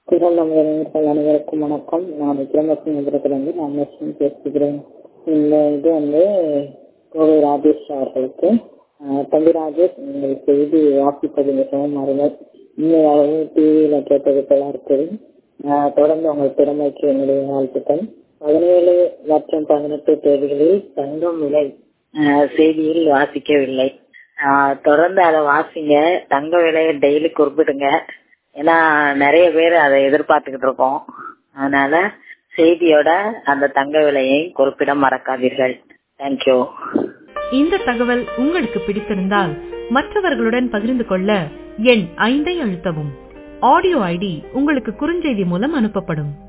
திருநெல்வேலியர்கள் அனைவருக்கும் வணக்கம். நான் விக்ரமசிங்கபுரத்திலிருந்து ராமலட்சுமி பேசுகிறேன். இந்த இது கோவை ராஜேஷ் அவர்களுக்கு தம்பி ராஜேஷ், நீங்கள் செய்தி வாசிப்பது மிகவும் அருமை. உண்மையாகவே டிவியில கேட்டது போல இருக்குது. தொடர்ந்து உங்கள் திறமைக்கு என்னுடைய வாழ்த்துக்கள். 17 மற்றும் 18 தேதிகளில் தங்கம் விலை செய்தியில் வாசிக்கவில்லை. தொடர்ந்து அதை வாசிங்க. தங்க விலையை டெய்லி குறிப்பிடுங்க. ஏன்னா நிறைய பேர் அதை எதிர்பார்த்துக்கிட்டு இருக்கோம். அதனால செய்தியோட அந்த தங்க விலையை குறிப்பிட மறக்காதீர்கள். தேங்க்யூ. இந்த தகவல் உங்களுக்கு பிடித்திருந்தால் மற்றவர்களுடன் பகிர்ந்து கொள்ள எண் 5 அழுத்தவும். ஆடியோ ஐடி உங்களுக்கு குறுஞ்செய்தி மூலம் அனுப்பப்படும்.